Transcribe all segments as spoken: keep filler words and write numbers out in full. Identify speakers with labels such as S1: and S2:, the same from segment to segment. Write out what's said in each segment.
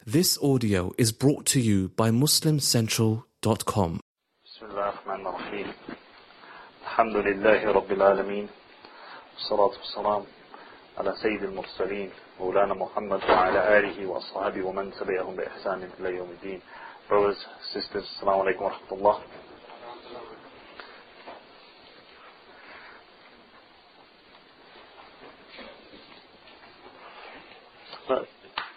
S1: This audio is brought to you by muslim central dot com.
S2: Bismillah ar-Rahman ar-Rahim. Alhamdulillahi Rabbil Alameen. Salatu wassalam ala Sayyid al-Mursaleen. Mawlana Muhammad wa ala alihi wa ashabihi wa man tabi'ahum bi ihsanin ila yawmiddin. Brothers, sisters, assalamu alaikum wa rahmatullah. But,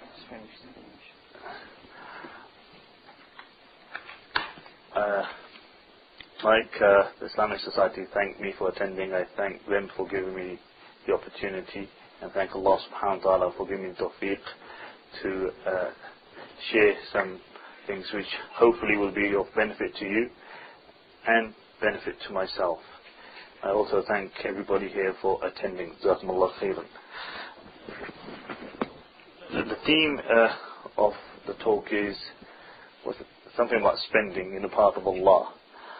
S2: Uh, like uh, the Islamic Society thanked me for attending, I thank them for giving me the opportunity, and thank Allah subhanahu wa ta'ala for giving me the tawfiq to uh, share some things which hopefully will be of benefit to you and benefit to myself. I also thank everybody here for attending. Jazakumullah khairan. The theme uh, of the talk is was something about spending in the path of Allah.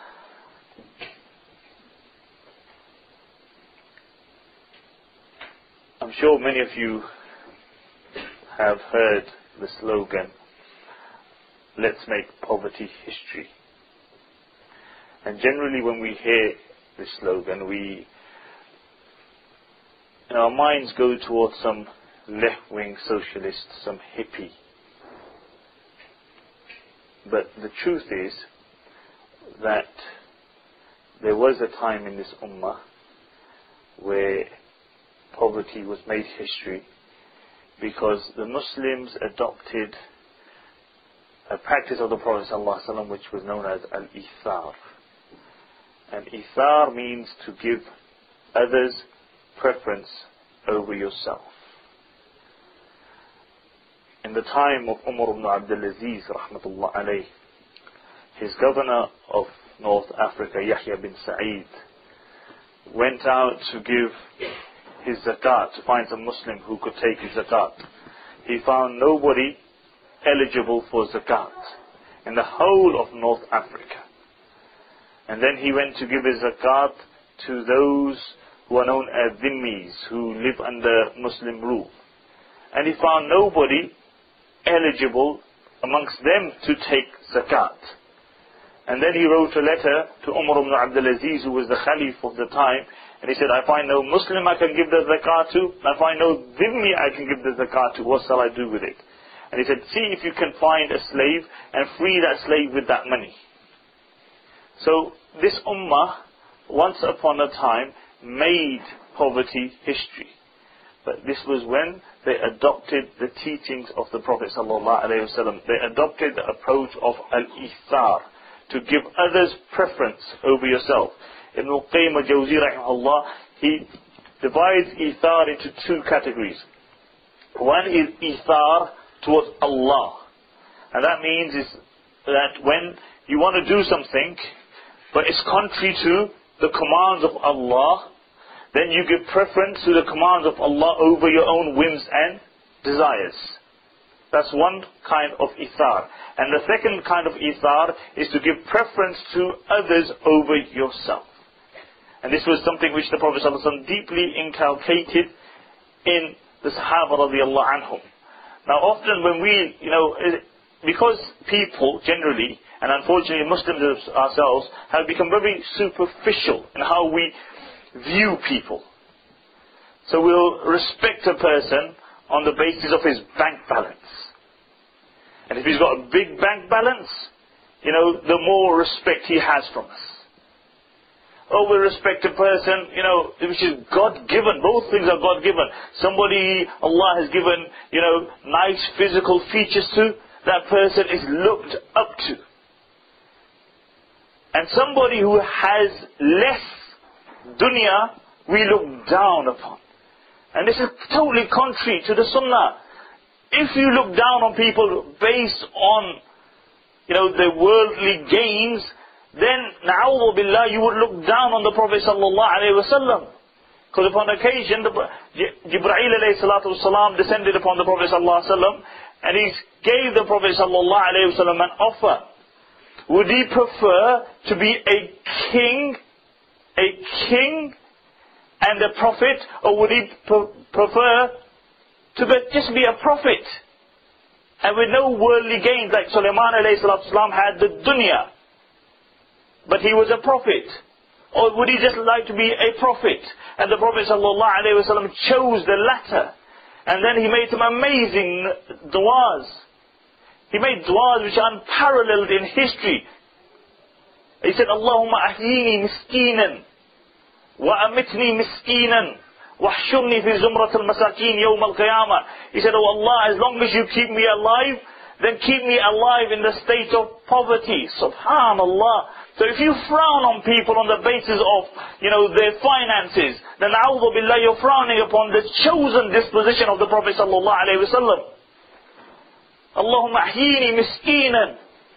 S2: I'm sure many of you have heard the slogan, "Let's make poverty history." And generally when we hear this slogan, we, in our minds go towards some left-wing socialist, some hippie. But the truth is that there was a time in this ummah where poverty was made history because the Muslims adopted a practice of the Prophet ﷺ which was known as al-ithar. And ithar means to give others preference over yourself. In the time of Umar ibn Abdul Aziz, rahmatullah alayh, his governor of North Africa, Yahya bin Sa'id, went out to give his zakat, to find some Muslim who could take his zakat. He found nobody eligible for zakat in the whole of North Africa. And then he went to give his zakat to those who are known as dhimmis, who live under Muslim rule. And he found nobody eligible amongst them to take zakat. And then he wrote a letter to Umar ibn Abdul Aziz, who was the Khalif of the time, and he said, I find no Muslim I can give the zakat to, I find no dhimmi I can give the zakat to, what shall I do with it? And he said, see if you can find a slave and free that slave with that money. So this ummah, once upon a time, made poverty history. But this was when they adopted the teachings of the Prophet ﷺ. They adopted the approach of al-ithar, to give others preference over yourself. Ibn al-Qayyim al-Jawzi rahimahullah, he divides ithar into two categories. One is ithar towards Allah. And that means is that when you want to do something, but it's contrary to the commands of Allah, then you give preference to the commands of Allah over your own whims and desires. That's one kind of ithar. And the second kind of ithar is to give preference to others over yourself. And this was something which the Prophet ﷺ deeply inculcated in the Sahaba radiallahu anhum. Now often when we, you know, because people generally, and unfortunately Muslims ourselves, have become very superficial in how we view people. So we'll respect a person on the basis of his bank balance. And if he's got a big bank balance, you know, the more respect he has from us. Or we respect a person, you know, which is God-given. Both things are God-given. Somebody Allah has given, you know, nice physical features to, that person is looked up to. And somebody who has less dunya, we look down upon. And this is totally contrary to the sunnah. If you look down on people based on, you know, their worldly gains, then, na'udhu billah, you would look down on the Prophet sallallahu alaihi wasallam. Because upon occasion, the, Jibreel alayhi salatu wasalam descended upon the Prophet sallallahu alaihi wasallam, and he gave the Prophet sallallahu alaihi wasallam an offer. Would he prefer to be a king, a king and a prophet, or would he pre- prefer to be, just be a prophet? and with no worldly gains, like Sulaiman alayhi salatu wasalam had the dunya, but he was a prophet. Or would he just like to be a prophet? And the Prophet sallallahu alaihi wasallam chose the latter. And then he made some amazing du'as. He made du'as which are unparalleled in history. He said, Allahumma ahyini miskinan, wa amitni miskinan, wa ahshurni fi zumrat al-masakin yawm al-qiyamah. He said, oh Allah, as long as you keep me alive, then keep me alive in the state of poverty. Subhanallah. So if you frown on people on the basis of, you know, their finances, then a'udhu billah, you're frowning upon the chosen disposition of the Prophet sallallahu alaihi wasallam. Allahumma ahyini miskinan.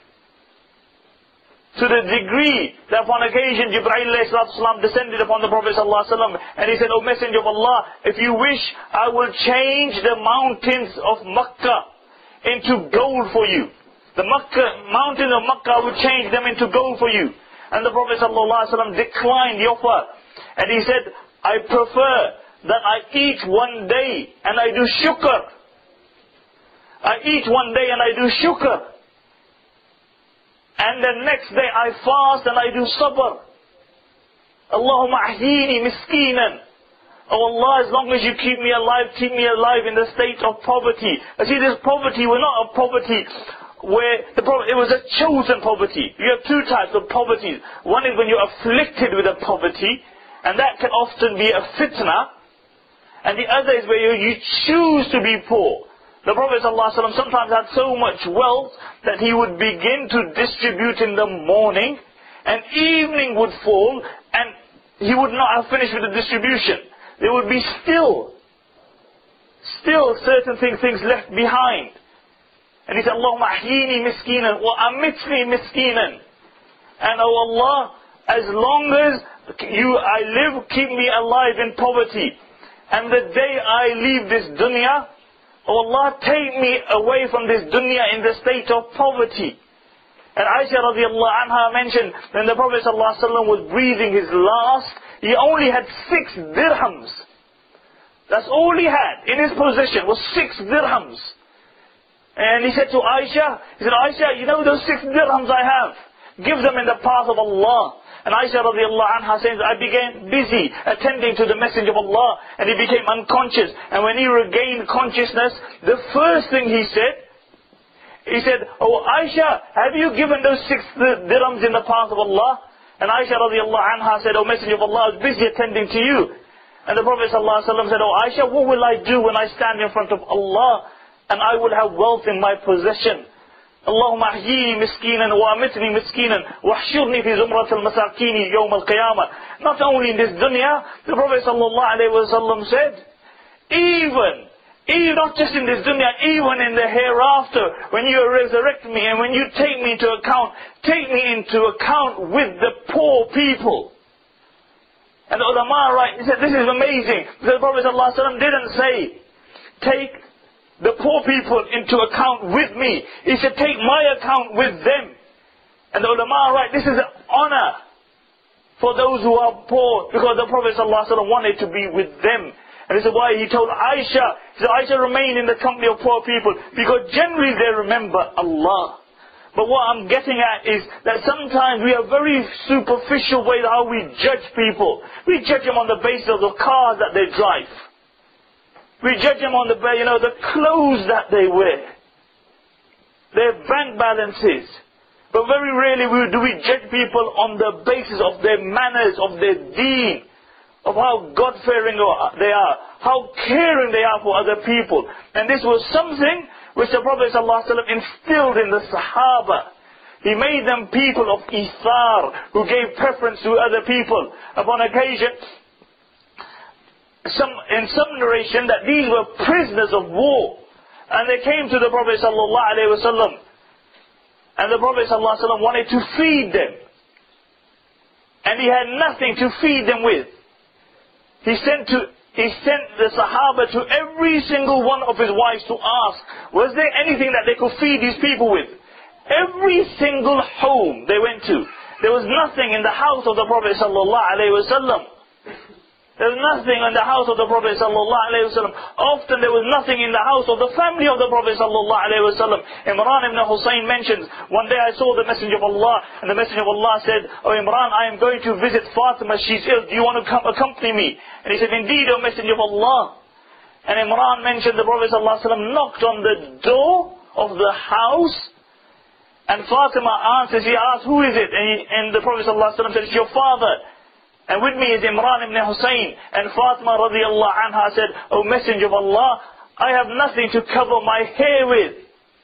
S2: To the degree that upon occasion Jibreel alayhi salatu wasalam descended upon the Prophet sallallahu alaihi wasallam, and he said, O Messenger of Allah, if you wish, I will change the mountains of Makkah into gold for you. The Makkah, mountains of Makkah, I will change them into gold for you. And the Prophet ﷺ declined the offer. And he said, I prefer that I eat one day and I do shukr. I eat one day and I do shukr. And the next day I fast and I do sabr. Allahumma ahyini miskinan. Oh Allah, as long as you keep me alive, keep me alive in the state of poverty. I see, this poverty was not a poverty where the problem, it was a chosen poverty. You have two types of poverty. One is when you're afflicted with a poverty, and that can often be a fitna. And the other is where you, you choose to be poor. The Prophet ﷺ sometimes had so much wealth that he would begin to distribute in the morning, and evening would fall, and he would not have finished with the distribution. There would be still, still certain things, things left behind. And he said, Allahumma ahyini miskinan wa amitni miskinan. And oh Allah, as long as you, I live, keep me alive in poverty. And the day I leave this dunya, oh Allah, take me away from this dunya in the state of poverty. And Aisha radiallahu anha mentioned, when the Prophet ﷺ was breathing his last, he only had six dirhams. That's all he had in his possession, was six dirhams. And he said to Aisha, he said, Aisha, you know those six dirhams I have? Give them in the path of Allah. And Aisha radiallahu anha says, I became busy attending to the Messenger of Allah, and he became unconscious. And when he regained consciousness, the first thing he said, he said, oh Aisha, have you given those six dirhams in the path of Allah? And Aisha radiallahu anha said, oh Messenger of Allah, I was busy attending to you. And the Prophet ﷺ said, oh Aisha, what will I do when I stand in front of Allah and I will have wealth in my possession? Allahumma ahyini miskinan wa amitni miskinan wa ahshurni fi zumrat al-masakini yawm al-qiyamah. Not only in this dunya, the Prophet ﷺ said, even, even not just in this dunya, even in the hereafter, when you resurrect me and when you take me into account, take me into account with the poor people. And the ulama, right, he said, this is amazing. Because the Prophet ﷺ didn't say, take the poor people into account with me. He said, take my account with them. And the ulama, right, this is an honor for those who are poor, because the Prophet ﷺ wanted to be with them. And this is why he told Aisha, he said, Aisha, remain in the company of poor people, because generally they remember Allah. But what I'm getting at is that sometimes we have very superficial ways how we judge people. We judge them on the basis of the cars that they drive. We judge them on the, you know, the clothes that they wear, their bank balances. But very rarely do we judge people on the basis of their manners, of their deen, of how God-fearing they are, how caring they are for other people. And this was something which the Prophet ﷺ instilled in the Sahaba. He made them people of ithar, who gave preference to other people. Upon occasion, some, in some narration, that these were prisoners of war. And they came to the Prophet ﷺ, and the Prophet ﷺ wanted to feed them. And he had nothing to feed them with. He sent to He sent the Sahaba to every single one of his wives to ask, was there anything that they could feed these people with? Every single home they went to, there was nothing in the house of the Prophet ﷺ. There was nothing in the house of the Prophet sallallahu alaihi wasallam. Often there was nothing in the house of the family of the Prophet sallallahu alaihi wasallam. Imran ibn Hussein mentions, one day I saw the Messenger of Allah, and the Messenger of Allah said, "Oh Imran, I am going to visit Fatima, she's ill, do you want to come accompany me?" And he said, "Indeed, O Messenger of Allah." And Imran mentioned the Prophet sallallahu alaihi wasallam knocked on the door of the house, and Fatima answers, he asked, "Who is it?" And, he, and the Prophet sallallahu alaihi wasallam said, "It's your father. And with me is Imran ibn Hussein." And Fatima radiallahu anha said, "O Messenger of Allah, I have nothing to cover my hair with."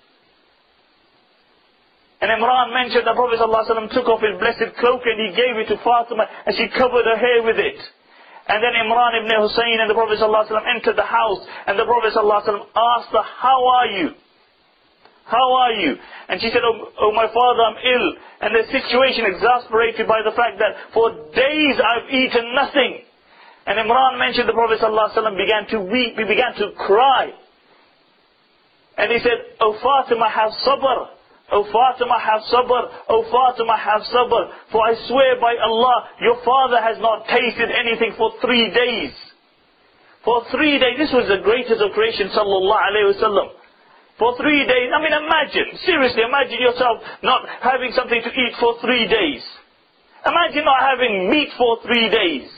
S2: And Imran mentioned the Prophet ﷺ took off his blessed cloak and he gave it to Fatima, and she covered her hair with it. And then Imran ibn Hussein and the Prophet ﷺ entered the house, and the Prophet ﷺ asked her, "How are you? How are you?" And she said, oh, oh my father, I'm ill." And the situation exasperated by the fact that for days I've eaten nothing. And Imran mentioned the Prophet ﷺ began to weep, he began to cry. And he said, "Oh Fatima, have sabr. Oh Fatima, have sabr. Oh Fatima, have sabr. For I swear by Allah, your father has not tasted anything for three days. For three days." This was the greatest of creation, sallallahu alayhi wa sallam. For three days, I mean imagine, seriously, imagine yourself not having something to eat for three days. Imagine not having meat for three days.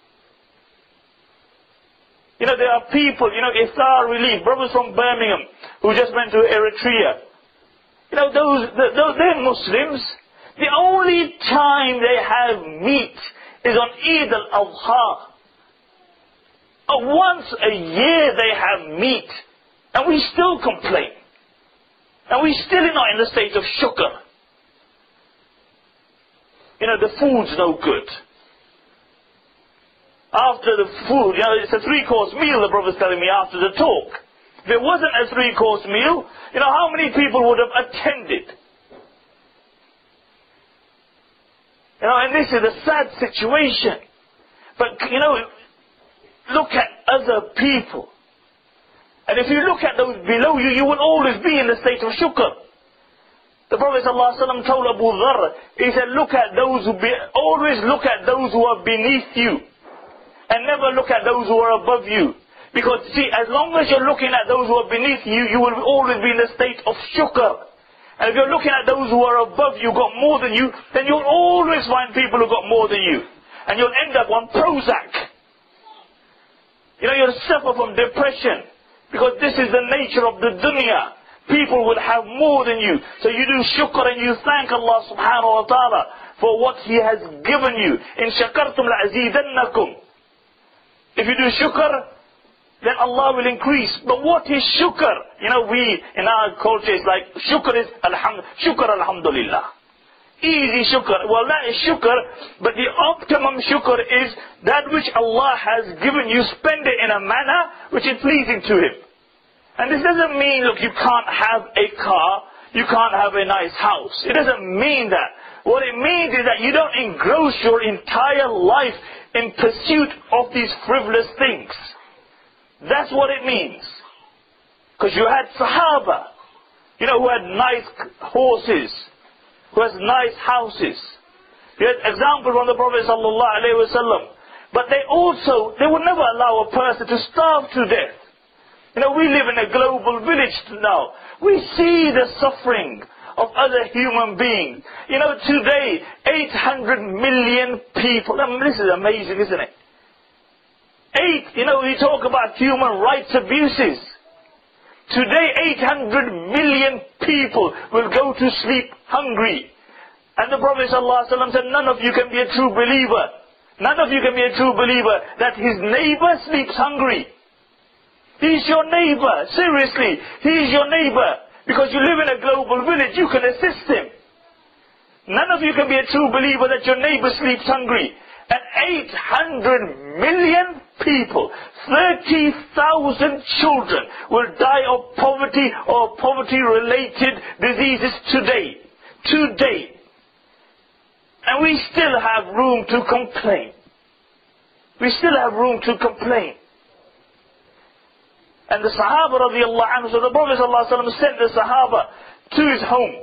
S2: You know, there are people, you know, Iftar Relief, brothers from Birmingham, who just went to Eritrea. You know, those, those they're Muslims. The only time they have meat is on Eid al-Adha. Once a year they have meat. And we still complain. And we still are not in the state of shukr. You know, the food's no good. After the food, you know, it's a three-course meal, the Prophet's telling me after the talk. If it wasn't a three-course meal, you know, how many people would have attended? You know, and this is a sad situation. But, you know, look at other people. And if you look at those below you, you will always be in the state of shukr. The Prophet ﷺ told Abu Dharr, he said, look at those who be, always look at those who are beneath you. And never look at those who are above you. Because see, as long as you're looking at those who are beneath you, you will always be in the state of shukr. And if you're looking at those who are above you, got more than you, then you'll always find people who got more than you. And you'll end up on Prozac. You know, you'll suffer from depression. Because this is the nature of the dunya. People will have more than you. So you do shukr and you thank Allah subhanahu wa ta'ala for what He has given you. In shakartum la'azidannakum. If you do shukr, then Allah will increase. But what is shukr? You know, we, in our culture, it's like, shukr is alhamd, shukr alhamdulillah. Easy shukr. Well, that is shukr, but the optimum shukr is that which Allah has given you, spend it in a manner which is pleasing to Him. And this doesn't mean, look, you can't have a car, you can't have a nice house. It doesn't mean that. What it means is that you don't engross your entire life in pursuit of these frivolous things. That's what it means. Because you had Sahaba, you know, who had nice horses, who has nice houses. You had examples from the Prophet sallallahu alaihi wasallam. But they also, they would never allow a person to starve to death. You know, we live in a global village now. We see the suffering of other human beings. You know, today, eight hundred million people. I mean, this is amazing, isn't it? Eight, you know, we talk about human rights abuses. Today, eight hundred million people will go to sleep hungry. And the Prophet ﷺ said, none of you can be a true believer. None of you can be a true believer that his neighbor sleeps hungry. He's your neighbor. Seriously, he's your neighbor. Because you live in a global village, you can assist him. None of you can be a true believer that your neighbor sleeps hungry. And eight hundred million people, thirty thousand children will die of poverty or poverty-related diseases today. Today. And we still have room to complain. We still have room to complain. And the Sahaba radiallahu anhu, so the Prophet sallallahu alaihi wasallam sent the Sahaba to his home.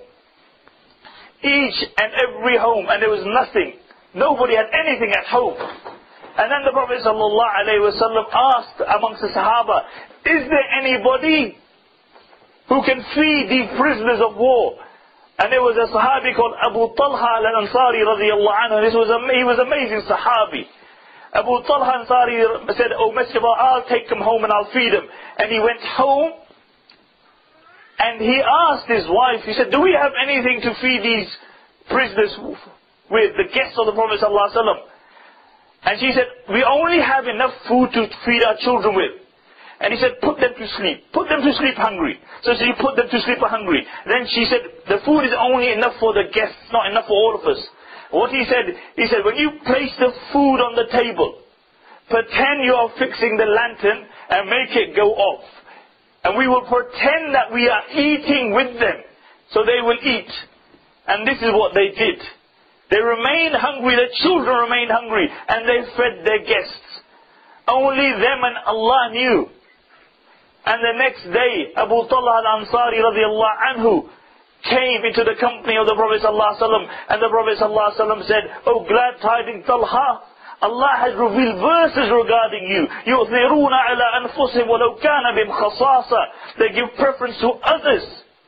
S2: Each and every home, and there was nothing. Nobody had anything at home. And then the Prophet ﷺ asked amongst the Sahaba, is there anybody who can feed these prisoners of war? And there was a Sahabi called Abu Talha al-Ansari radiyallahu anhu. This was a, he was an amazing Sahabi. Abu Talha al-Ansari said, oh Messenger of Allah, I'll take him home and I'll feed him. And he went home and he asked his wife, he said, do we have anything to feed these prisoners with, the guests of the Prophet ﷺ? And she said, we only have enough food to feed our children with. And he said, put them to sleep. Put them to sleep hungry. So she put them to sleep hungry. Then she said, the food is only enough for the guests, not enough for all of us. What he said, he said, when you place the food on the table, pretend you are fixing the lantern and make it go off. And we will pretend that we are eating with them. So they will eat. And this is what they did. They remained hungry, their children remained hungry, and they fed their guests. Only them and Allah knew. And the next day, Abu Talha al-Ansari radiallahu anhu came into the company of the Prophet ﷺ, and the Prophet ﷺ said, oh glad tidings Talha, Allah has revealed verses regarding you. يُؤْثِرُونَ عَلَىٰ أَنفُسِهِمْ وَلَوْ كَانَ بِهِمْ خَصَاصَةٌ. They give preference to others,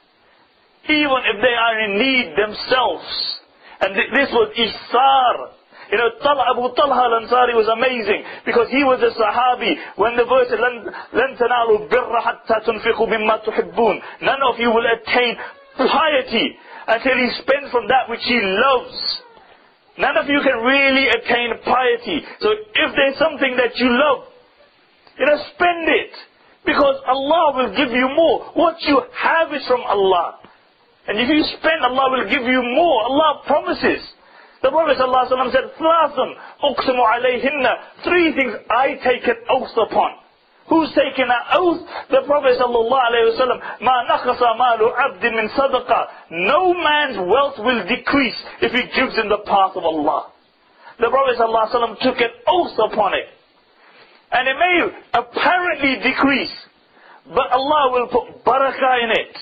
S2: even if they are in need themselves. And this was Ihsar. You know, Talha, Abu Talha al-Ansari was amazing because he was a Sahabi. When the verse لَن تَنَالُوا الْبِرَّ حَتَّى تُنْفِقُوا مِمَّا تُحِبُّونَ, none of you will attain piety until he spends from that which he loves. None of you can really attain piety. So if there's something that you love, you know, spend it. Because Allah will give you more. What you have is from Allah. And if you spend, Allah will give you more. Allah promises. The Prophet ﷺ said, ثَلَاثٌ أُقْسِمُ عَلَيْهِنَّ. Three things I take an oath upon. Who's taken an oath? The Prophet ﷺ, مَا نَخَصَ مَالُ عَبْدٍ مِّن صَدَقَةٍ. No man's wealth will decrease if he gives in the path of Allah. The Prophet ﷺ took an oath upon it. And it may apparently decrease, but Allah will put barakah in it.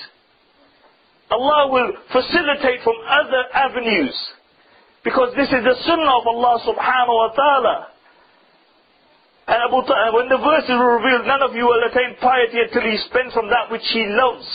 S2: Allah will facilitate from other avenues. Because this is the sunnah of Allah subhanahu wa ta'ala. And Abu Talha, when the verses were revealed, none of you will attain piety until he spends from that which he loves.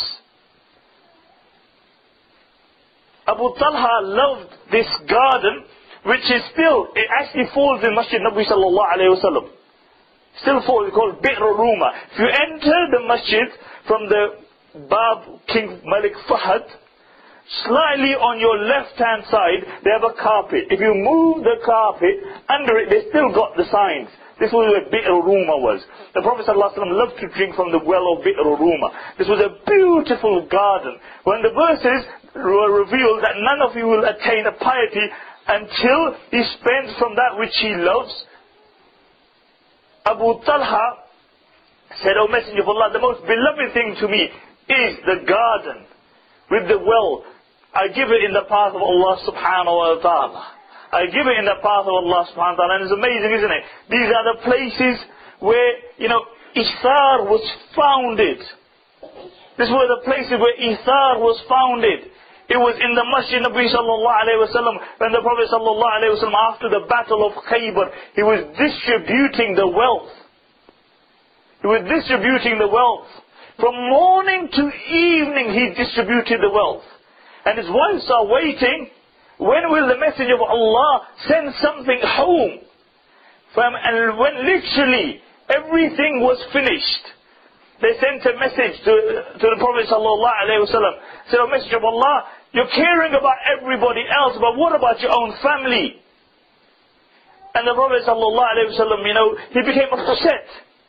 S2: Abu Talha loved this garden, which is still, it actually falls in Masjid Nabi sallallahu alayhi wa sallam. Still falls, it's called Bi'r Ruma. If you enter the masjid from the Bab King Malik Fahad, slightly on your left hand side they have a carpet. If you move the carpet, under it they still got the signs. This was where Bi'r Ruma was. The Prophet ﷺ loved to drink from the well of Bi'r Ruma. This was a beautiful garden. When the verses were revealed that none of you will attain a piety until he spends from that which he loves, Abu Talha said, O Messenger of Allah, the most beloved thing to me is the garden with the well. I give it in the path of Allah subhanahu wa ta'ala. I give it in the path of Allah subhanahu wa ta'ala. And it's amazing, isn't it? These are the places where, you know, Ihsar was founded. These were the places where Ihsar was founded. It was in the Masjid Nabi sallallahu alayhi wa sallam, when the Prophet sallallahu alayhi wa sallam, after the battle of Khaybar, he was distributing the wealth. He was distributing the wealth. From morning to evening he distributed the wealth. And his wives are waiting, when will the Messenger of Allah send something home? From, and when literally everything was finished, they sent a message to, to the Prophet sallallahu alayhi wa sallam. Said, O Messenger of Allah, you're caring about everybody else, but what about your own family? And the Prophet sallallahu alayhi wa sallam, you know, he became upset.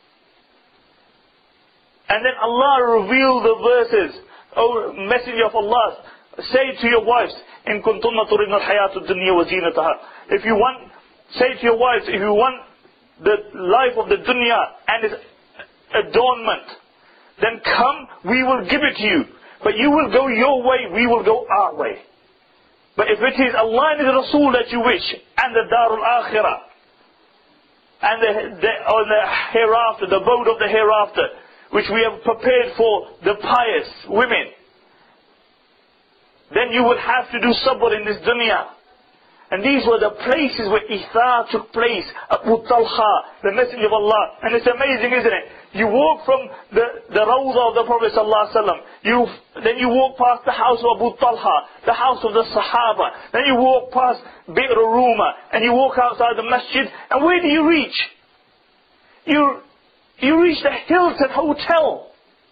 S2: And then Allah revealed the verses. O Messenger of Allah, say to your wives, in kuntunna turidna al-hayatu dunya wa zinataha. If you want, say to your wives, if you want the life of the dunya and its adornment, then come, we will give it to you. But you will go your way, we will go our way. But if it is Allah and His Rasul that you wish, and the Darul Akhirah, and the, the, or the hereafter, the abode of the hereafter, which we have prepared for the pious women, then you will have to do sabr in this dunya. And these were the places where Ithar took place. Abu Talha, the Messenger of Allah. And it's amazing, isn't it? You walk from the, the Rawdah of the Prophet ﷺ. You, then you walk past the house of Abu Talha, the house of the Sahaba. Then you walk past Bi'r Ruma, and you walk outside the masjid. And where do you reach? You, you reach the Hilton Hotel.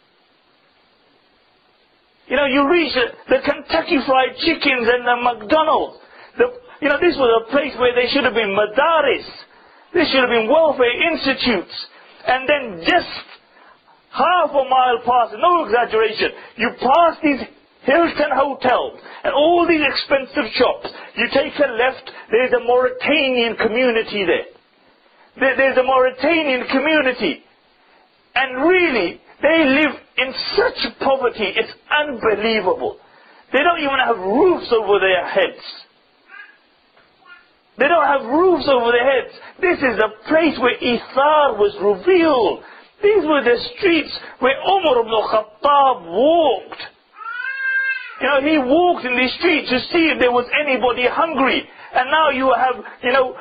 S2: You know, you reach the, the Kentucky Fried Chickens and the McDonald's. The, you know, this was a place where there should have been madaris. There should have been welfare institutes. And then just half a mile past, no exaggeration, you pass these Hilton hotels and all these expensive shops. You take a left, there's a Mauritanian community there. there there's a Mauritanian community. And really, they live in such poverty, it's unbelievable. They don't even have roofs over their heads. They don't have roofs over their heads. This is the place where Ithar was revealed. These were the streets where Umar ibn Khattab walked. You know, he walked in these streets to see if there was anybody hungry. And now you have, you know,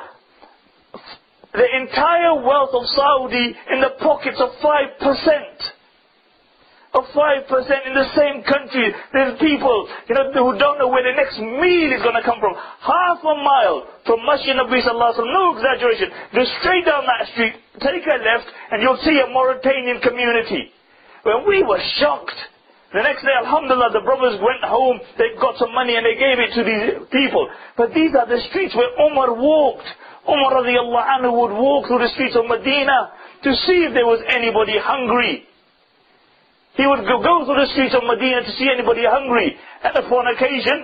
S2: the entire wealth of Saudi in the pockets of five percent. Of five percent in the same country. There's people, you know, who don't know where the next meal is going to come from. Half a mile from Masjid Nabi Sallallahu Alaihi Wasallam, no exaggeration. Go straight down that street, take a left, and you'll see a Mauritanian community. Well, we were shocked. The next day, alhamdulillah, the brothers went home, they got some money and they gave it to these people. But these are the streets where Umar walked. Umar radiallahu anhu would walk through the streets of Medina to see if there was anybody hungry. He would go, go through the streets of Medina to see anybody hungry. And upon occasion,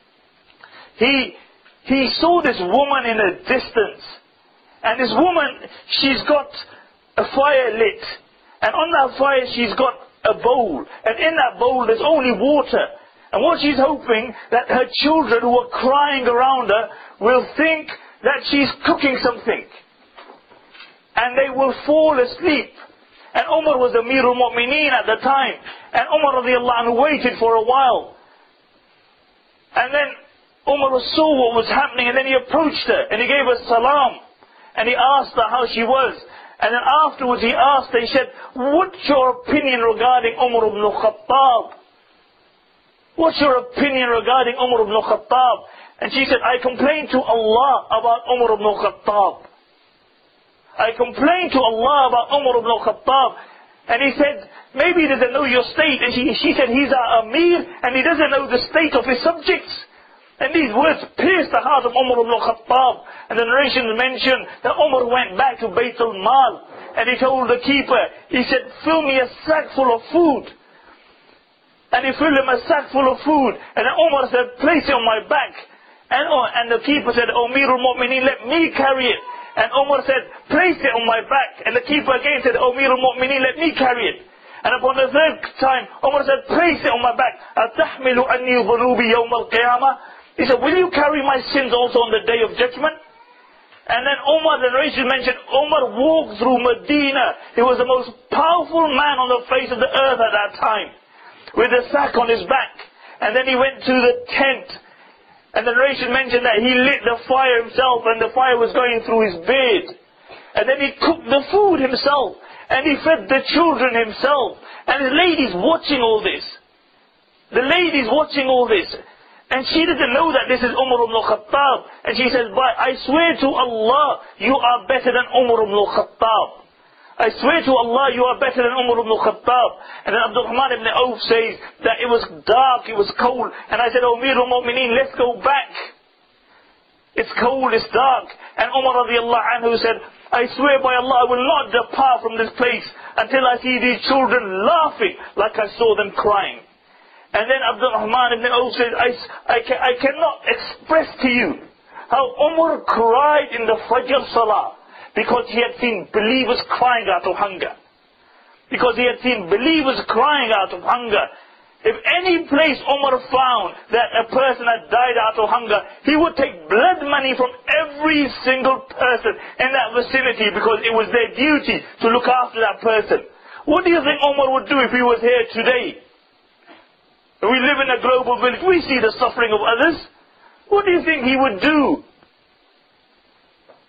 S2: he, he saw this woman in a distance. And this woman, she's got a fire lit. And on that fire, she's got a bowl. And in that bowl, there's only water. And what she's hoping, that her children who are crying around her will think that she's cooking something. And they will fall asleep. And Umar was Amirul Mu'mineen at the time. And Umar radiallahu anhu waited for a while. And then Umar saw what was happening, and then he approached her and he gave her salam. And he asked her how she was. And then afterwards he asked her, he said, what's your opinion regarding Umar ibn Khattab? What's your opinion regarding Umar ibn Khattab? And she said, I complained to Allah about Umar ibn Khattab. I complained to Allah about Umar ibn Khattab. And he said, maybe he doesn't know your state. And she, she said, he's our Amir and he doesn't know the state of his subjects. And these words pierced the heart of Umar ibn Khattab. And the narrations mention that Umar went back to Bayt al-Mal. And he told the keeper, he said, fill me a sack full of food. And he filled him a sack full of food. And then Umar said, place it on my back. And, oh, and the keeper said, O Amirul Mu'mineen, let me carry it. And Umar said, place it on my back. And the keeper again said, O Amirul Mu'mineen, let me carry it. And upon the third time, Umar said, place it on my back. أَتَحْمِلُ أَنِّي ظُنُوبِي يَوْمَ الْقِيَامَةِ He said, will you carry my sins also on the day of judgment? And then Umar, the narration mentioned, Umar walked through Medina. He was the most powerful man on the face of the earth at that time, with a sack on his back. And then he went to the tent. And the narration mentioned that he lit the fire himself, and the fire was going through his beard. And then he cooked the food himself, and he fed the children himself. And the lady's watching all this. The lady's watching all this. And she doesn't know that this is Umar ibn Khattab. And she says, but I swear to Allah, you are better than Umar ibn Khattab. I swear to Allah, you are better than Umar ibn Khattab. And then Abdul Rahman ibn Auf says that it was dark, it was cold. And I said, O Amirul Mu'mineen, let's go back. It's cold, it's dark. And Umar radiallahu anhu said, I swear by Allah, I will not depart from this place until I see these children laughing like I saw them crying. And then Abdul Rahman ibn Auf says, I, I, can, I cannot express to you how Umar cried in the Fajr Salah. Because he had seen believers crying out of hunger. Because he had seen believers crying out of hunger. If any place Umar found that a person had died out of hunger, he would take blood money from every single person in that vicinity, because it was their duty to look after that person. What do you think Umar would do if he was here today? We live in a global village, we see the suffering of others. What do you think he would do?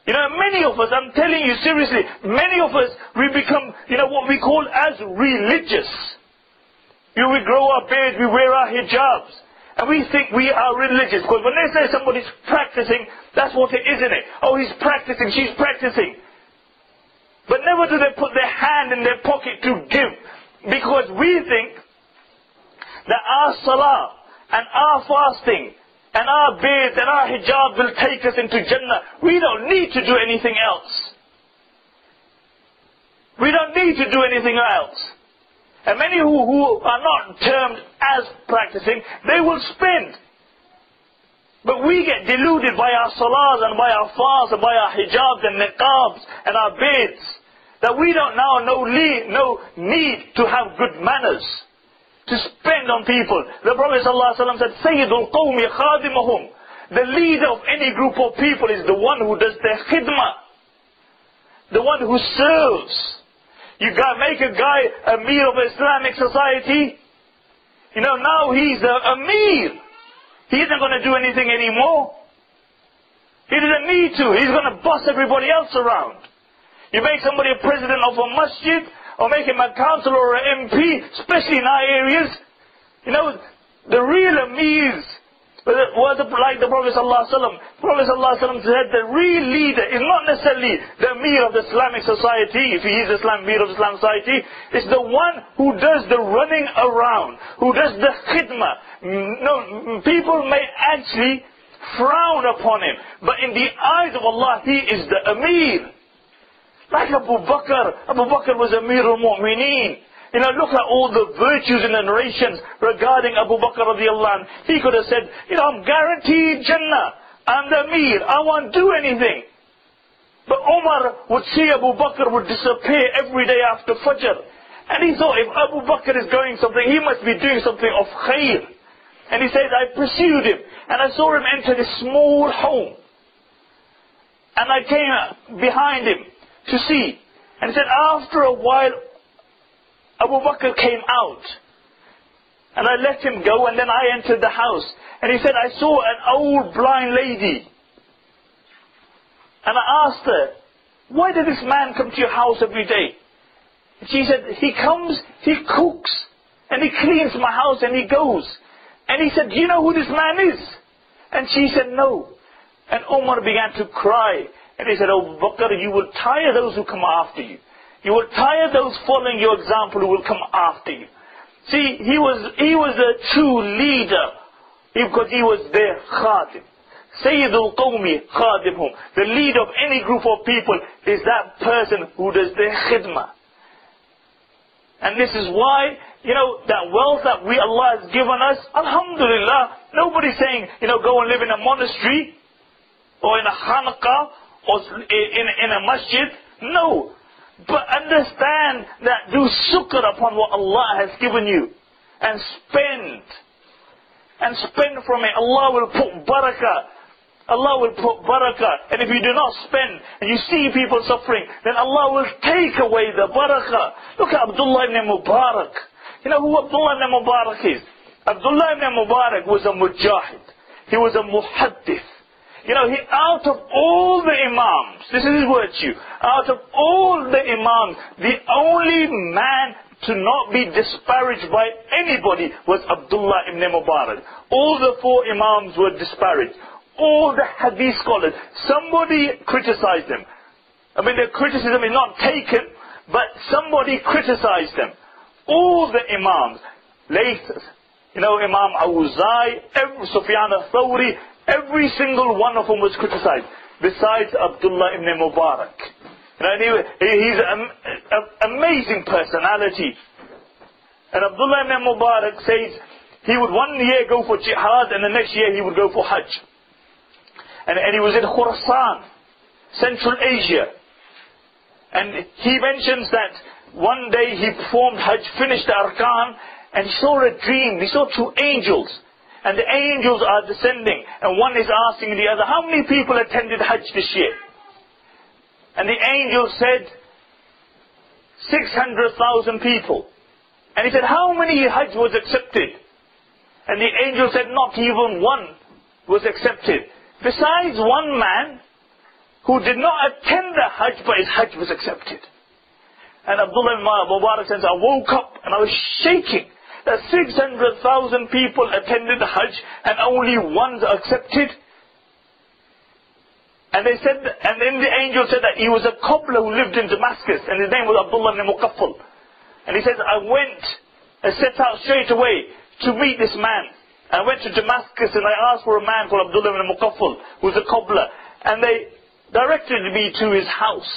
S2: You know, many of us, I'm telling you seriously, many of us, we become, you know, what we call as religious. You know, we grow our beards, we wear our hijabs, and we think we are religious. Because when they say somebody's practicing, that's what it is, isn't it? Oh, he's practicing, she's practicing. But never do they put their hand in their pocket to give. Because we think that our salah and our fasting and our beard and our hijab will take us into Jannah. We don't need to do anything else. We don't need to do anything else. And many who, who are not termed as practicing, they will spend. But we get deluded by our salahs and by our fasts and by our hijabs and niqabs and our beards, that we don't now know no need to have good manners, to spend on people. The Prophet ﷺ said, Sayyidul Qawmi Khadimahum. The leader of any group of people is the one who does their khidmah, the one who serves. You got make a guy Amir of Islamic society. You know, now he's the Amir. He isn't going to do anything anymore. He doesn't need to. He's going to boss everybody else around. You make somebody a president of a masjid, or make him a councillor or an M P, especially in our areas. You know, the real Amirs was like the Prophet ﷺ. The Prophet ﷺ said the real leader is not necessarily the Amir of the Islamic society, if he is the Amir of the Islamic society. It's the one who does the running around, who does the khidmah. No, people may actually frown upon him, but in the eyes of Allah, he is the Amir. Like Abu Bakr. Abu Bakr was Amir al-Mu'mineen. You know, look at all the virtues in the narrations regarding Abu Bakr radiallahu anh. He could have said, you know, I'm guaranteed Jannah. I'm the Amir. I won't do anything. But Umar would see Abu Bakr would disappear every day after Fajr. And he thought, if Abu Bakr is going something, he must be doing something of khair. And he says, I pursued him. And I saw him enter this small home. And I came behind him to see. And he said, after a while, Abu Bakr came out. And I let him go, and then I entered the house. And he said, I saw an old blind lady. And I asked her, why did this man come to your house every day? And she said, he comes, he cooks, and he cleans my house, and he goes. And he said, do you know who this man is? And she said, no. And Umar began to cry. And he said, oh Bakr, you will tire those who come after you. You will tire those following your example who will come after you. See, he was he was a true leader because he was their khadim. Sayyidul Qawmi Khadimhum. The leader of any group of people is that person who does their khidmah. And this is why, you know, that wealth that we Allah has given us, alhamdulillah, nobody's saying, you know, go and live in a monastery or in a khanqah or in, in a masjid. No. But understand that do shukr upon what Allah has given you. And spend. And spend from it. Allah will put barakah. Allah will put barakah. And if you do not spend, and you see people suffering, then Allah will take away the barakah. Look at Abdullah ibn Mubarak. You know who Abdullah ibn Mubarak is? Abdullah ibn Mubarak was a mujahid. He was a muhaddith. You know, he, out of all the imams, this is his virtue, out of all the imams, the only man to not be disparaged by anybody was Abdullah ibn Mubarak. All the four imams were disparaged. All the hadith scholars, somebody criticized them. I mean, their criticism is not taken, but somebody criticized them. All the imams, Layth, you know, Imam Awzai, Sufyan al-Thawri, every single one of them was criticized, besides Abdullah ibn Mubarak. You know, he, he's an amazing personality. And Abdullah ibn Mubarak says, he would one year go for jihad, and the next year he would go for Hajj. And, and he was in Khurasan, Central Asia. And he mentions that one day he performed Hajj, finished the Arkan, and he saw a dream. He saw two angels. And the angels are descending. And one is asking the other, how many people attended Hajj this year? And the angel said, six hundred thousand people. And he said, how many Hajj was accepted? And the angel said, not even one was accepted. Besides one man who did not attend the Hajj, but his Hajj was accepted. And Abdullah ibn Mubarak says, I woke up and I was shaking that six hundred thousand people attended the Hajj and only one accepted. And they said, and then the angel said that he was a cobbler who lived in Damascus, and his name was Abdullah ibn Muqaffal. And he says, I went and set out straight away to meet this man. I went to Damascus and I asked for a man called Abdullah ibn Muqaffal, who was a cobbler. And they directed me to his house.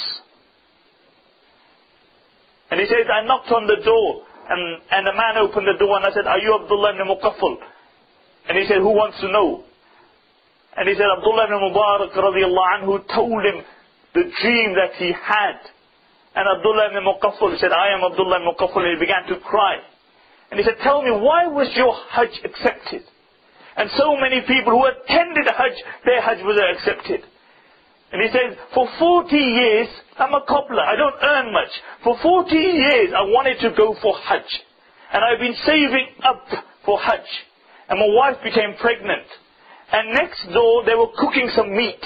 S2: And he says, I knocked on the door, and, and a man opened the door, and I said, are you Abdullah ibn Muqaffal? And he said, who wants to know? And he said, Abdullah ibn Mubarak radiallahu anhu told him the dream that he had. And Abdullah ibn Muqaffal said, I am Abdullah ibn Muqaffal, and he began to cry. And he said, tell me, why was your Hajj accepted? And so many people who attended the Hajj, their Hajj was accepted. And he says, for forty years, I'm a cobbler, I don't earn much. For forty years, I wanted to go for Hajj. And I've been saving up for Hajj. And my wife became pregnant. And next door, they were cooking some meat.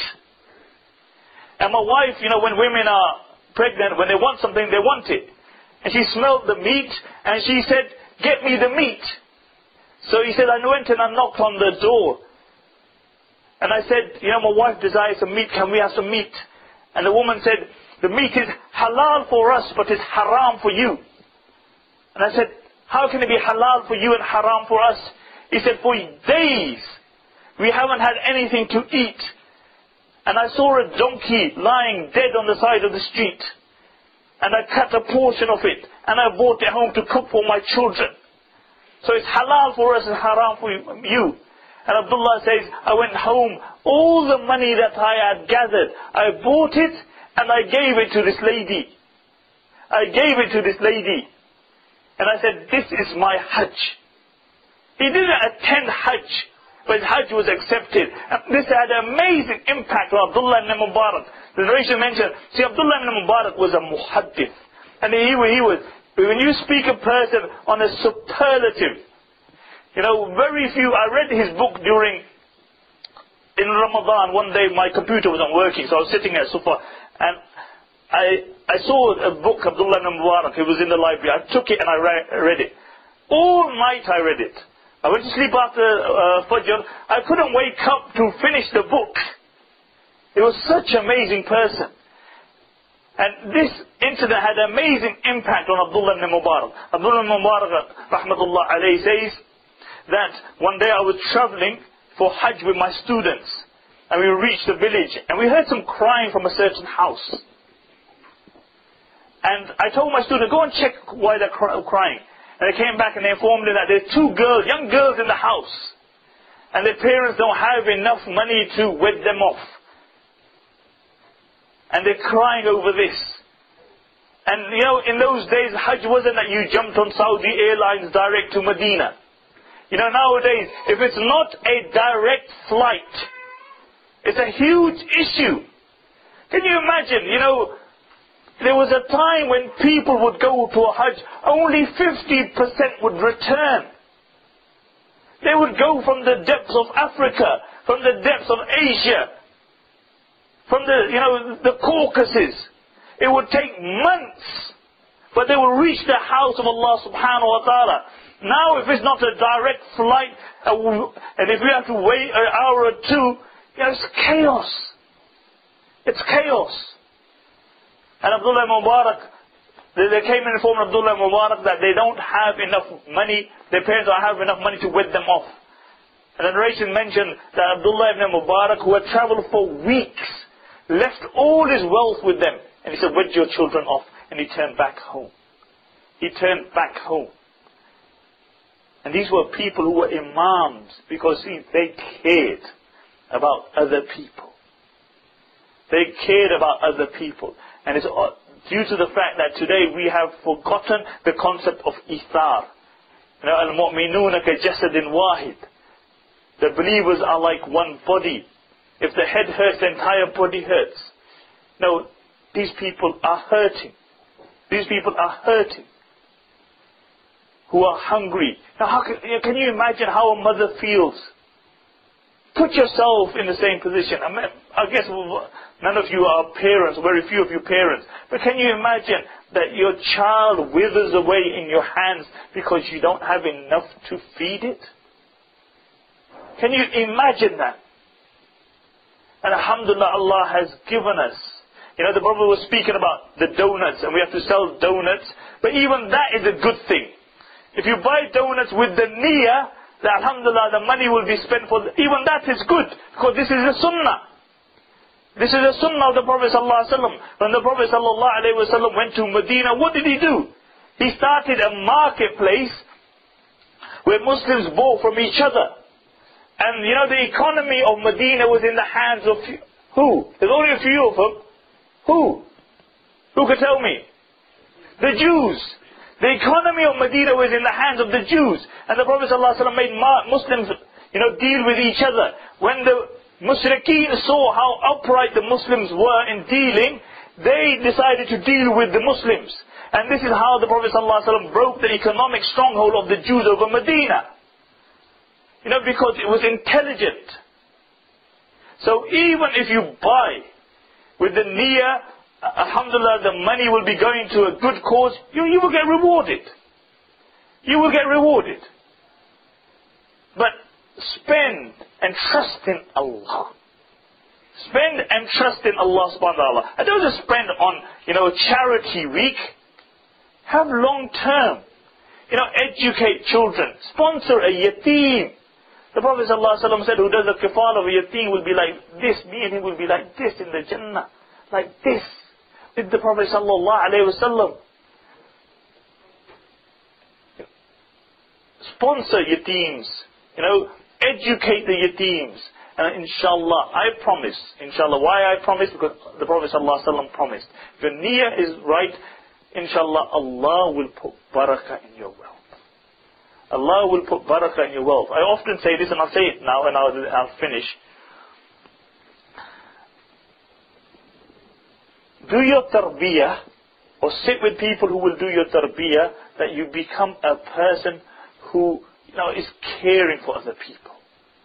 S2: And my wife, you know, when women are pregnant, when they want something, they want it. And she smelled the meat, and she said, get me the meat. So he said, I went and I knocked on the door. And I said, you know, my wife desires some meat, can we have some meat? And the woman said, the meat is halal for us, but it's haram for you. And I said, how can it be halal for you and haram for us? He said, for days, we haven't had anything to eat. And I saw a donkey lying dead on the side of the street. And I cut a portion of it, and I brought it home to cook for my children. So it's halal for us and haram for you. And Abdullah says, I went home, all the money that I had gathered, I bought it and I gave it to this lady. I gave it to this lady. And I said, this is my Hajj. He didn't attend Hajj, but his Hajj was accepted. And this had an amazing impact on Abdullah ibn Mubarak. The narration mentioned, see, Abdullah ibn Mubarak was a muhaddith. And he, he was, when you speak a person on a superlative, you know, very few, I read his book during, in Ramadan, one day my computer wasn't working, so I was sitting at Sufa, and I I saw a book, Abdullah ibn Mubarak, it was in the library, I took it and I read it. All night I read it. I went to sleep after uh, Fajr, I couldn't wake up to finish the book. He was such an amazing person. And this incident had an amazing impact on Abdullah ibn Mubarak. Abdullah ibn Mubarak, rahmatullah alayhi, says, that one day I was traveling for Hajj with my students, and we reached the village, and we heard some crying from a certain house. And I told my student, go and check why they're crying. And they came back and they informed me that there's two girls, young girls in the house, and their parents don't have enough money to wed them off. And they're crying over this. And you know, in those days, Hajj wasn't that you jumped on Saudi Airlines direct to Medina. You know, nowadays, if it's not a direct flight, it's a huge issue. Can you imagine, you know, there was a time when people would go to a Hajj, only fifty percent would return. They would go from the depths of Africa, from the depths of Asia, from the, you know, the Caucasus. It would take months, but they will reach the house of Allah subhanahu wa ta'ala. Now if it's not a direct flight, uh, and if we have to wait an hour or two, you know, it's chaos. It's chaos. And Abdullah Mubarak, they, they came and informed Abdullah Mubarak that they don't have enough money, their parents don't have enough money to wed them off. And the narration mentioned that Abdullah ibn Mubarak, who had travelled for weeks, left all his wealth with them. And he said, wed your children off. And he turned back home. He turned back home. And these were people who were imams, because see, they cared about other people. They cared about other people. And it's due to the fact that today we have forgotten the concept of ithar. You know, al-mu'minuna ka jasadin wahid. The believers are like one body. If the head hurts, the entire body hurts. No, these people are hurting. These people are hurting. Who are hungry. Now, how can, can you imagine how a mother feels? Put yourself in the same position. I mean, I guess none of you are parents, very few of you parents. But can you imagine that your child withers away in your hands because you don't have enough to feed it? Can you imagine that? And alhamdulillah, Allah has given us. You know, the Prophet was speaking about the donuts, and we have to sell donuts. But even that is a good thing. If you buy donuts with the niyyah, that alhamdulillah the money will be spent for, even that is good, because this is a sunnah. This is a sunnah of the Prophet sallallahu alaihi wasallam. When the Prophet sallallahu alaihi wasallam went to Medina, what did he do? He started a marketplace where Muslims bought from each other. And you know, the economy of Medina was in the hands of who? There's only a few of them. Who? Who could tell me? The Jews. The economy of Medina was in the hands of the Jews. And the Prophet ﷺ made Muslims, you know, deal with each other. When the Mushrikeen saw how upright the Muslims were in dealing, they decided to deal with the Muslims. And this is how the Prophet ﷺ broke the economic stronghold of the Jews over Medina. You know, because it was intelligent. So even if you buy with the niyyah, alhamdulillah, the money will be going to a good cause, you, you will get rewarded. You will get rewarded. But spend and trust in Allah. Spend and trust in Allah subhanahu wa ta'ala. And don't just spend on, you know, a charity week. Have long term. You know, educate children. Sponsor a yateen. The Prophet ﷺ said, who does a kifal of a yateen will be like this. Me and him will be like this in the Jannah. Like this. With the Prophet ﷺ. Sponsor yateens. You know, educate the yateens. And inshallah, I promise. Inshallah, why I promise? Because the Prophet ﷺ promised. If your niyyah is right, inshallah, Allah will put barakah in your wealth. Allah will put barakah in your wealth. I often say this, and I'll say it now, and I'll, I'll finish. Do your tarbiyah, or sit with people who will do your tarbiyah, that you become a person who, you know, is caring for other people.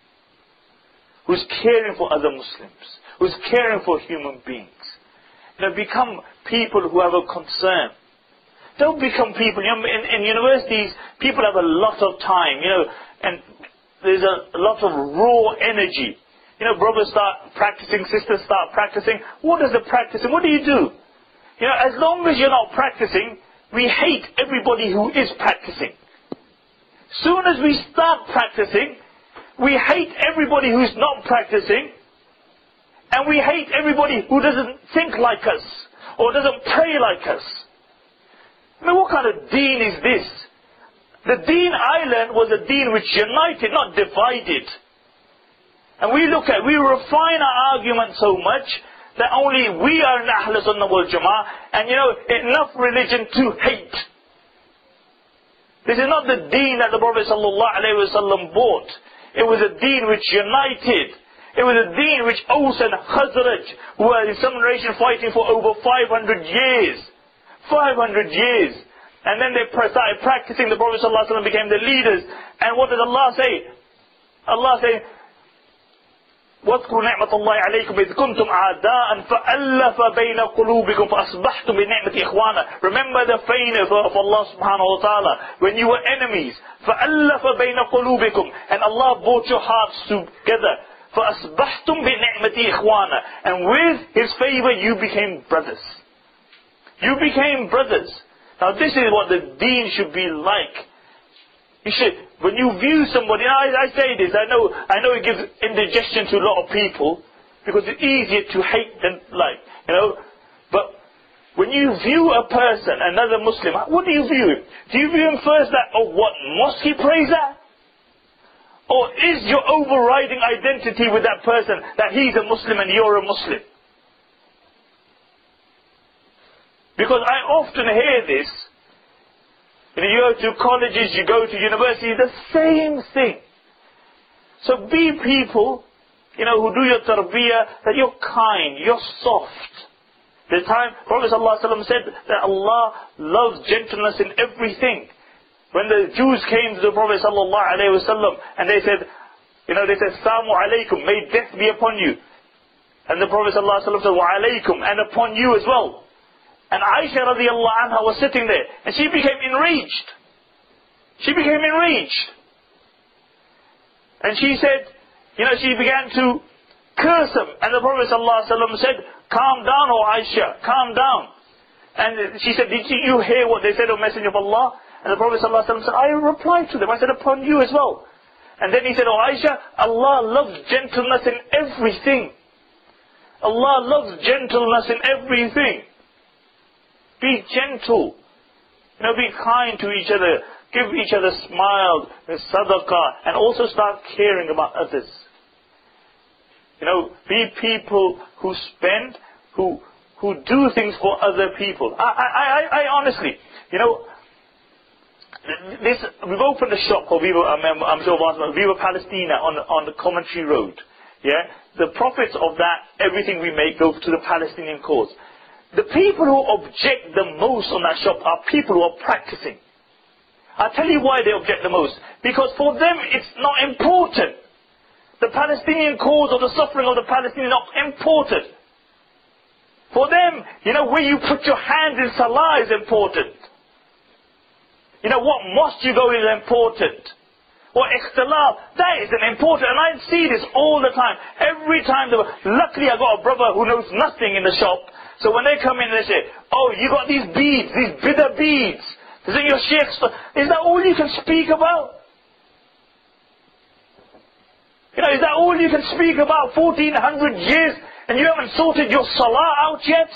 S2: Who's caring for other Muslims. Who's caring for human beings. You know, become people who have a concern. Don't become people, you know, in, in universities, people have a lot of time, you know, and there's a, a lot of raw energy. You know, brothers start practicing, sisters start practicing. What is the practicing? What do you do? You know, as long as you're not practicing, we hate everybody who is practicing. Soon as we start practicing, we hate everybody who's not practicing. And we hate everybody who doesn't think like us, or doesn't pray like us. I mean, what kind of deen is this? The deen I learned was a deen which united, not divided. And we look at, we refine our argument so much that only we are in Ahl Sunnah wal Jama'ah, and you know, enough religion to hate. This is not the deen that the Prophet ﷺ brought. It was a deen which united. It was a deen which Aus and Khazraj, who were in some narration fighting for over five hundred years. five hundred years. And then they started practicing. The Prophet ﷺ became the leaders. And what does Allah say? Allah say, وَاذْكُرُوا نِعْمَةَ اللَّهِ عَلَيْكُمْ إِذْ كُنْتُمْ أَعْدَاءً فَأَلَّفَ بَيْنَ قُلُوبِكُمْ فَأَصْبَحْتُمْ بِنِعْمَةِ إِخْوَانًا. Remember the favor of Allah subhanahu wa ta'ala when you were enemies. فَأَلَّفَ بَيْنَ قُلُوبِكُمْ. And Allah brought your hearts together. فَأَصْبَحْتُمْ بِنِعْمَةِ إِخْوَانًا. And with His favor you became brothers. You became brothers. Now this is what the deen should be like. You should, when you view somebody, I, I say this, I know I know it gives indigestion to a lot of people, because it's easier to hate than like, you know. But when you view a person, another Muslim, what do you view him? Do you view him first that, oh, what mosque he prays at? Or is your overriding identity with that person that he's a Muslim and you're a Muslim? Because I often hear this. You know, you go to colleges, you go to universities, the same thing. So be people, you know, who do your tarbiyah, that you're kind, you're soft. The time, Prophet ﷺ said that Allah loves gentleness in everything. When the Jews came to the Prophet ﷺ and they said, You know, they said, Assalamu alaikum, may death be upon you. And the Prophet ﷺ said, wa alaikum, and upon you as well. And Aisha radiallahu anha was sitting there, and she became enraged. She became enraged. And she said, you know, she began to curse him. And the Prophet ﷺ said, calm down, O Aisha, calm down. And she said, did you hear what they said, O Messenger of Allah? And the Prophet ﷺ said, I replied to them. I said, upon you as well. And then he said, O Aisha, Allah loves gentleness in everything. Allah loves gentleness in everything. Be gentle. You know, be kind to each other. Give each other smiles, sadaqah, and also start caring about others. You know, be people who spend, who who do things for other people. I, I, I, I honestly, you know, this, we've opened a shop called Viva, I'm sure Viva Palestina on, on the Commentary Road. Yeah, the profits of that, everything we make goes to the Palestinian cause. The people who object the most on that shop are people who are practicing. I'll tell you why they object the most. Because for them it's not important. The Palestinian cause or the suffering of the Palestinians is not important. For them, you know, where you put your hands in salah is important. You know, what mosque you go in is important. What ikhtilaf, that isn't important. And I see this all the time. Every time, they were, luckily I got a brother who knows nothing in the shop. So when they come in they say, oh, you got these beads, these bidah beads. Is it your sheikh's? Is that all you can speak about? You know, is that all you can speak about? fourteen hundred years and you haven't sorted your salah out yet?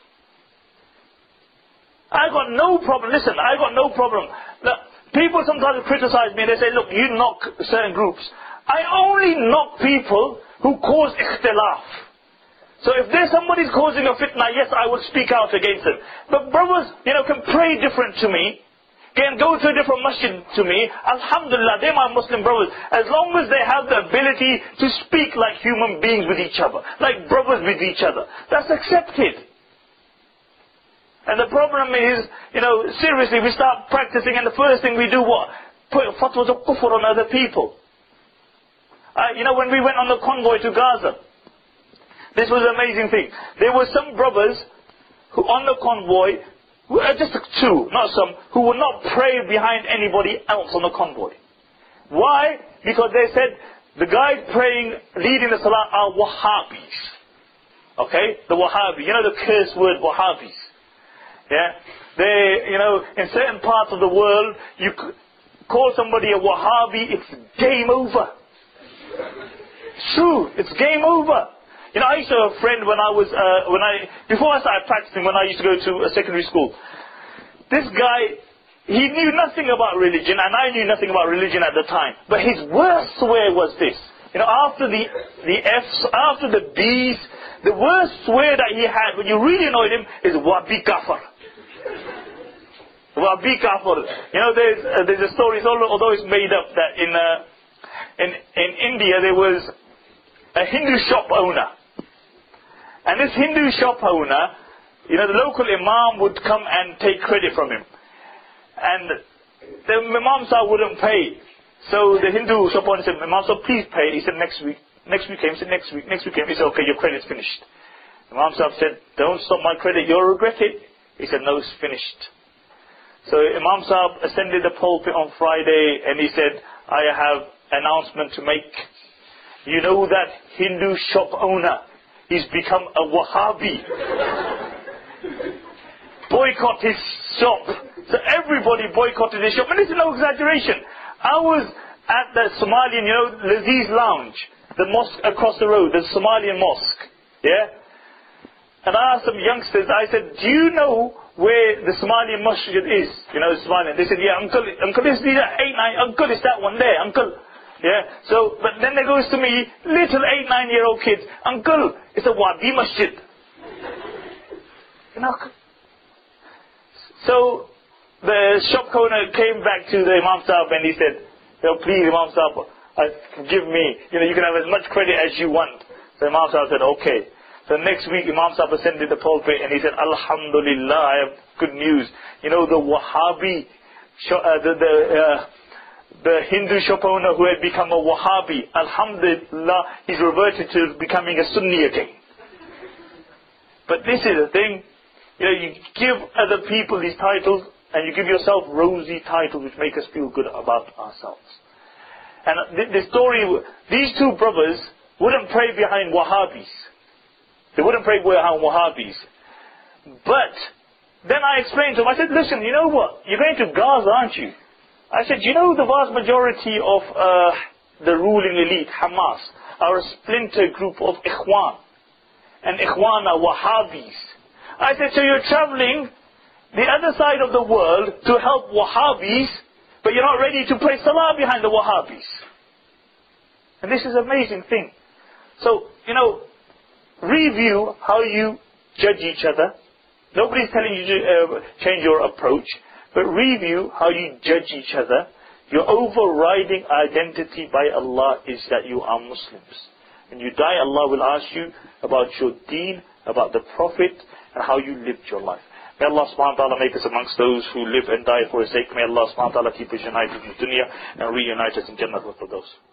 S2: I got no problem. Listen, I got no problem. Look, people sometimes criticize me. They say, look, you knock certain groups. I only knock people who cause ikhtilaf. So if there's somebody's causing a fitna, yes, I will speak out against them. But brothers, you know, can pray different to me, can go to a different masjid to me. Alhamdulillah, they're my Muslim brothers. As long as they have the ability to speak like human beings with each other, like brothers with each other, that's accepted. And the problem is, you know, seriously, we start practicing and the first thing we do, what? Put fatwas of kufr on other people. Uh, you know, when we went on the convoy to Gaza, this was an amazing thing. There were some brothers who on the convoy, just two, not some, who would not pray behind anybody else on the convoy. Why? Because they said, the guys praying, leading the salah are Wahhabis. Okay? The Wahhabi. You know the curse word Wahhabis. Yeah? They, you know, in certain parts of the world, you call somebody a Wahhabi, it's game over. It's true, it's game over. You know, I used to have a friend when I was, uh, when I, before I started practicing, when I used to go to a secondary school. This guy, he knew nothing about religion, and I knew nothing about religion at the time. But his worst swear was this. You know, after the, the F's, after the B's, the worst swear that he had, when you really annoyed him, is Wabi Kafar. Wabi Kafar. You know, there's, uh, there's a story, although it's made up, that in, uh, in, in India there was a Hindu shop owner. And this Hindu shop owner, you know, the local imam would come and take credit from him. And the imam sahib wouldn't pay. So the Hindu shop owner said, Imam sahib, please pay. He said, next week. Next week came. He said, next week. Next week came. He said, okay, your credit's finished. Imam sahib said, don't stop my credit, you'll regret it. He said, no, it's finished. So Imam sahib ascended the pulpit on Friday and he said, I have an announcement to make. You know that Hindu shop owner, he's become a Wahhabi. Boycott his shop. So everybody boycotted his shop. And this is no exaggeration. I was at the Somalian, you know, Laziz Lounge, the mosque across the road, the Somalian mosque. Yeah? And I asked some youngsters, I said, do you know where the Somalian masjid is? You know, the Somalian. They said, yeah, uncle, uncle, it's the eight, nine, uncle, it's that one there, uncle. Yeah, so, but then there goes to me, little eight, nine year old kids, uncle, it's a Wadi Masjid. You know, so, the shop owner came back to the Imam Sahib and he said, oh, please Imam Sahib, uh, forgive me, you know, you can have as much credit as you want. So Imam Sahib said, okay. So next week Imam Sahib ascended the pulpit and he said, Alhamdulillah, I have good news. You know, the Wahhabi, uh, the, the, uh, the Hindu shop owner who had become a Wahhabi, alhamdulillah, he's reverted to becoming a Sunni again. But this is the thing, you know, you give other people these titles, and you give yourself rosy titles which make us feel good about ourselves. And the, the story, these two brothers wouldn't pray behind Wahhabis. They wouldn't pray behind Wahhabis. But then I explained to them, I said, listen, you know what? You're going to Gaza, aren't you? I said, you know the vast majority of uh, the ruling elite, Hamas, are a splinter group of Ikhwan. And Ikhwan are Wahhabis. I said, so you're traveling the other side of the world to help Wahhabis, but you're not ready to play Salah behind the Wahhabis. And this is an amazing thing. So, you know, review how you judge each other. Nobody's telling you to uh, change your approach, but review how you judge each other. Your overriding identity by Allah is that you are Muslims. When you die, Allah will ask you about your deen, about the Prophet, and how you lived your life. May Allah subhanahu wa ta'ala make us amongst those who live and die for His sake. May Allah subhanahu wa ta'ala keep us united in dunya and reunite us in Jannah with those.